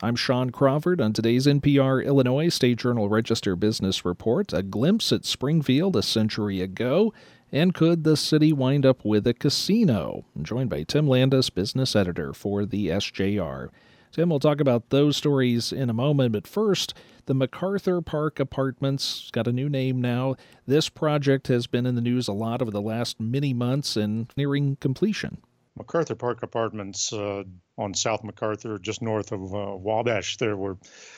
I'm Sean Crawford on today's NPR Illinois State Journal Register Business Report. A glimpse at Springfield a century ago, and could the city wind up with a casino? I'm joined by Tim Landis, business editor for the SJR. Tim, we'll talk about those stories in a moment, but first, the MacArthur Park Apartments got a new name now. This project has been in the news a lot over the last many months and nearing completion. MacArthur Park Apartments on South MacArthur, just north of Wabash, they were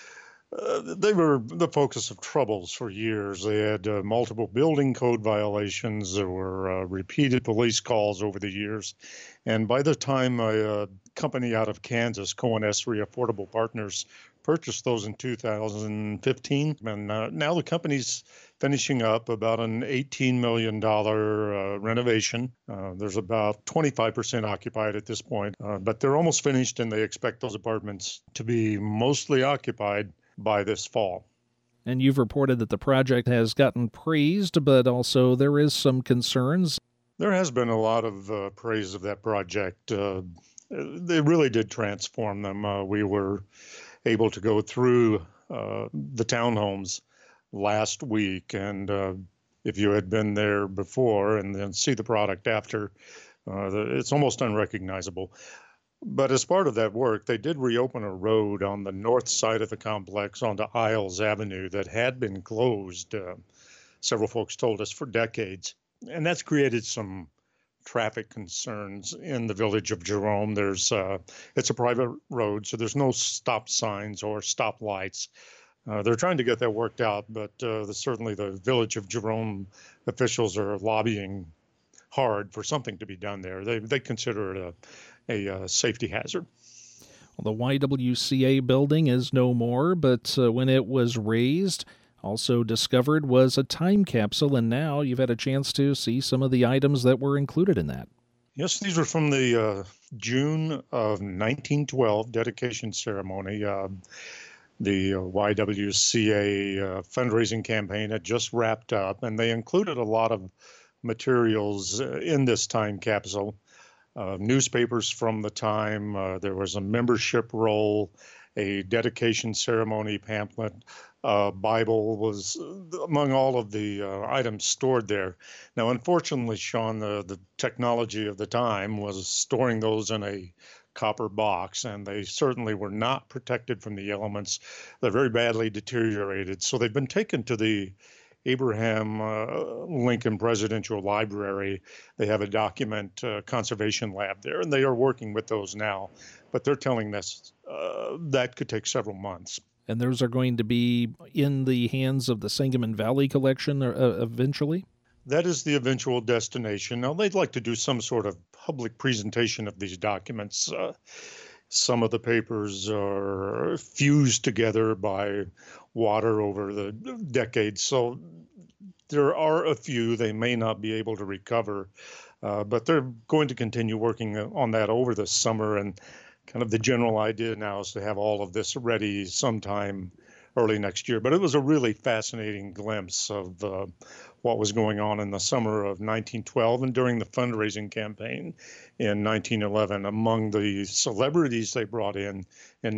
the focus of troubles for years. They had multiple building code violations. There were repeated police calls over the years. And by the time a company out of Kansas, Cohen Esri Affordable Partners, purchased those in 2015, and now the company's finishing up about an $18 million renovation. There's about 25% occupied at this point, but they're almost finished, and they expect those apartments to be mostly occupied by this fall. And you've reported that the project has gotten praised, but also there is some concerns. There has been a lot of praise of that project. They really did transform them. We were able to go through the townhomes last week, and if you had been there before and then see the product after, it's almost unrecognizable. But as part of that work, they did reopen a road on the north side of the complex onto Isles Avenue that had been closed, several folks told us, for decades. And that's created some traffic concerns in the village of Jerome. It's a private road, so there's no stop signs or stop lights. They're trying to get that worked out, but certainly the village of Jerome officials are lobbying hard for something to be done there. They consider it a safety hazard. Well, the YWCA building is no more, but when it was raised, also discovered was a time capsule, and now you've had a chance to see some of the items that were included in that. Yes, these were from the June of 1912 dedication ceremony. The YWCA fundraising campaign had just wrapped up, and they included a lot of materials in this time capsule. Newspapers from the time, there was a membership roll, a dedication ceremony pamphlet, Bible was among all of the items stored there. Now, unfortunately, Sean, the technology of the time was storing those in a copper box, and they certainly were not protected from the elements. They're very badly deteriorated. So they've been taken to the Abraham Lincoln Presidential Library. They have a document conservation lab there, and they are working with those now. But they're telling us that could take several months. And those are going to be in the hands of the Sangamon Valley Collection eventually? That is the eventual destination. Now, they'd like to do some sort of public presentation of these documents. Some of the papers are fused together by water over the decades, so there are a few they may not be able to recover, but they're going to continue working on that over the summer, and kind of the general idea now is to have all of this ready sometime early next year. But it was a really fascinating glimpse of what was going on in the summer of 1912 and during the fundraising campaign in 1911. Among the celebrities they brought in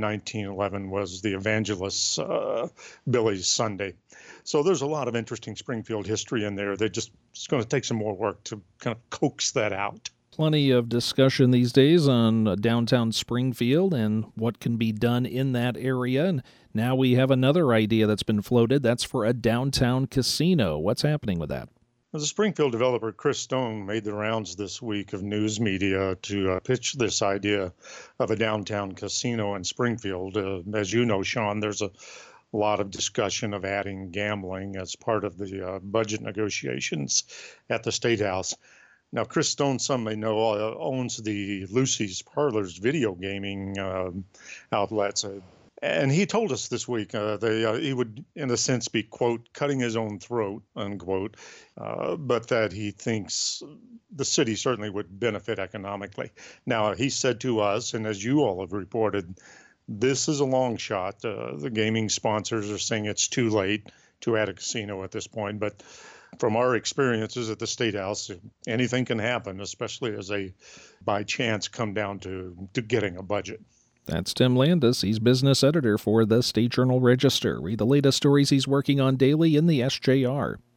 1911 was the evangelist Billy Sunday. So there's a lot of interesting Springfield history in there. It's going to take some more work to kind of coax that out. Plenty of discussion these days on downtown Springfield and what can be done in that area. And now we have another idea that's been floated. That's for a downtown casino. What's happening with that? The Springfield developer Chris Stone made the rounds this week of news media to pitch this idea of a downtown casino in Springfield. As you know, Sean, there's a lot of discussion of adding gambling as part of the budget negotiations at the State House. Now, Chris Stone, some may know, owns the Lucy's Parlors video gaming outlets. And he told us this week he would, in a sense, be, quote, cutting his own throat, unquote, but that he thinks the city certainly would benefit economically. Now, he said to us, and as you all have reported, this is a long shot. The gaming sponsors are saying it's too late to add a casino at this point, but from our experiences at the State House, anything can happen, especially as they, by chance, come down to getting a budget. That's Tim Landis. He's business editor for the State Journal Register. Read the latest stories he's working on daily in the SJR.